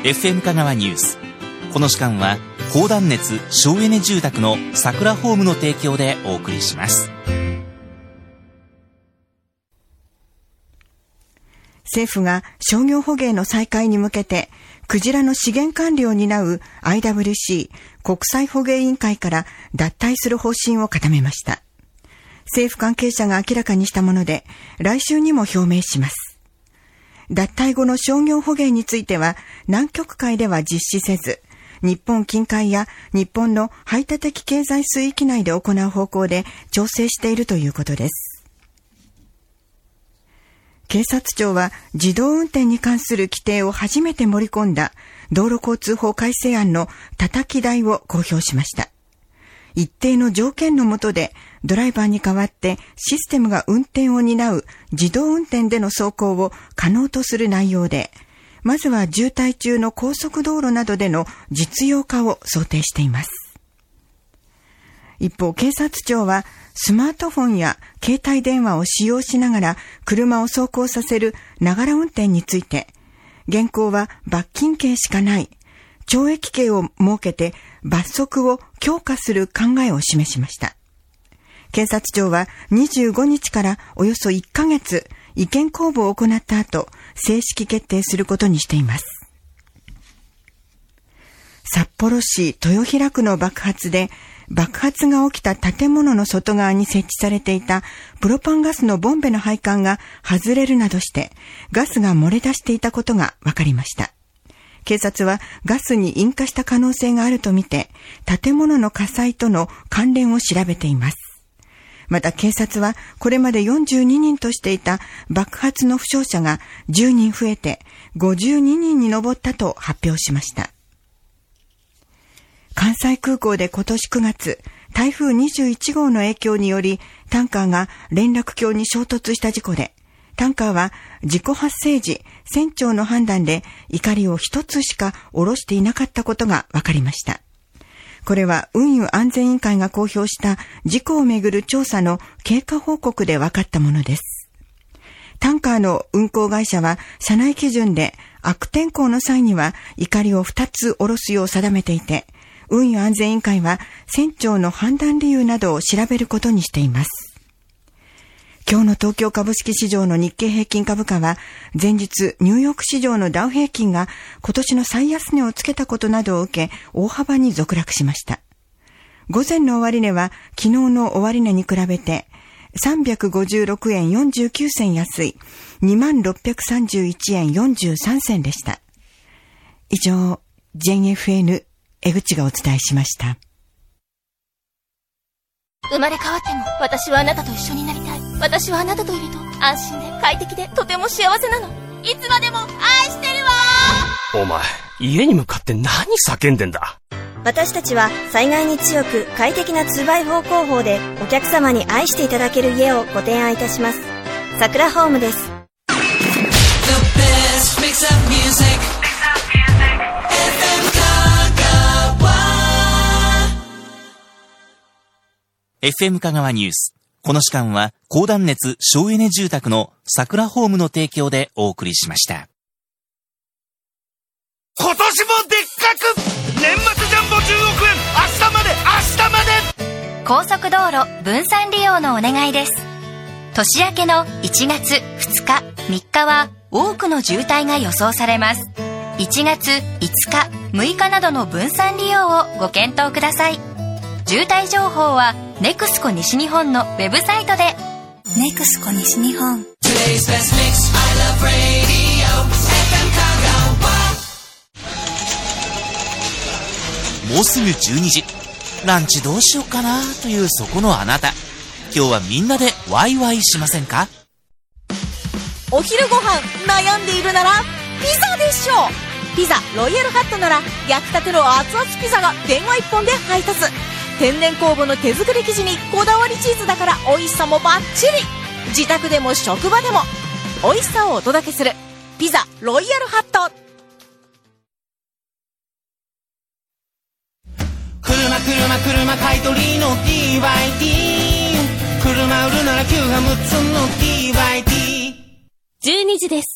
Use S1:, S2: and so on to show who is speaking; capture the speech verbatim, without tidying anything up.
S1: エフエム 香川ニュース。この時間は高断熱省エネ住宅の桜ホームの提供でお送りします。
S2: 政府が商業捕鯨の再開に向けてクジラの資源管理を担う アイダブリューシー 国際捕鯨委員会から脱退する方針を固めました。政府関係者が明らかにしたもので、来週にも表明します。脱退後の商業捕鯨については南極海では実施せず、日本近海や日本の排他的経済水域内で行う方向で調整しているということです。警察庁は自動運転に関する規定を初めて盛り込んだ道路交通法改正案の叩き台を公表しました。一定の条件の下でドライバーに代わってシステムが運転を担う自動運転での走行を可能とする内容で、まずは渋滞中の高速道路などでの実用化を想定しています。一方、警察庁はスマートフォンや携帯電話を使用しながら車を走行させるながら運転について、現行は罰金刑しかない懲役刑を設けて罰則を強化する考えを示しました。警察庁はにじゅうごにちからおよそいっかげつ意見公募を行った後、正式決定することにしています。札幌市豊平区の爆発で爆発が起きた建物の外側に設置されていたプロパンガスのボンベの配管が外れるなどしてガスが漏れ出していたことが分かりました。警察はガスに引火した可能性があるとみて建物の火災との関連を調べています。また警察はこれまでよんじゅうににんとしていた爆発の負傷者がじゅうにん増えてごじゅうににんに上ったと発表しました。関西空港で今年くがつ、台風にじゅういちごうの影響によりタンカーが連絡橋に衝突した事故で、タンカーは事故発生時、船長の判断で錨を一つしか下ろしていなかったことが分かりました。これは運輸安全委員会が公表した事故をめぐる調査の経過報告で分かったものです。タンカーの運航会社は社内基準で悪天候の際には錨をふたつ下ろすよう定めていて、運輸安全委員会は船長の判断理由などを調べることにしています。今日の東京株式市場の日経平均株価は前日ニューヨーク市場のダウ平均が今年の最安値をつけたことなどを受け大幅に続落しました。午前の終値は昨日の終値に比べてさんびゃくごじゅうろくえんよんじゅうきゅうせん安い にまんろっぴゃくさんじゅういちえんよんじゅうさんせんでした。以上 ジェンエフエヌ 江口がお伝えしました。
S3: 生まれ変わっても私はあなたと一緒になりたい。私はあなたといると安心で快適でとても幸せなの。いつまでも愛してるわ。
S4: お前家に向かって何叫んでんだ。
S5: 私たちは災害に強く快適な ツーバイフォー 工法でお客様に愛していただける家をご提案いたします。桜ホームです。 The best mix of music
S1: エフエム 香川ニュース。この時間は高断熱省エネ住宅の桜ホームの提供でお送りしました。
S6: 今年もでっかく年末ジャンボじゅうおくえん、明日まで明日まで。
S7: 高速道路分散利用のお願いです。年明けのいちがつふつかみっかは多くの渋滞が予想されます。いちがついつかむいかなどの分散利用をご検討ください。渋滞情報はネクスコ西日本のウェブサイトで。
S5: ネクスコ西日本。
S1: もうすぐじゅうにじ。ランチどうしようかなというそこのあなた。今日はみんなでワイワイしませんか？
S8: お昼ご飯悩んでいるならピザでしょう。ピザロイヤルハットなら焼きたての熱々ピザが電話一本で配達。天然酵母の手作り生地にこだわりチーズだから美味しさもバッチリ。自宅でも職場でも美味しさをお届けするピザロイヤルハット。
S6: 車車車買い取りの ディーワイディー、 車売るならきゅうがむっつの ディーワイディー。
S3: じゅうにじです。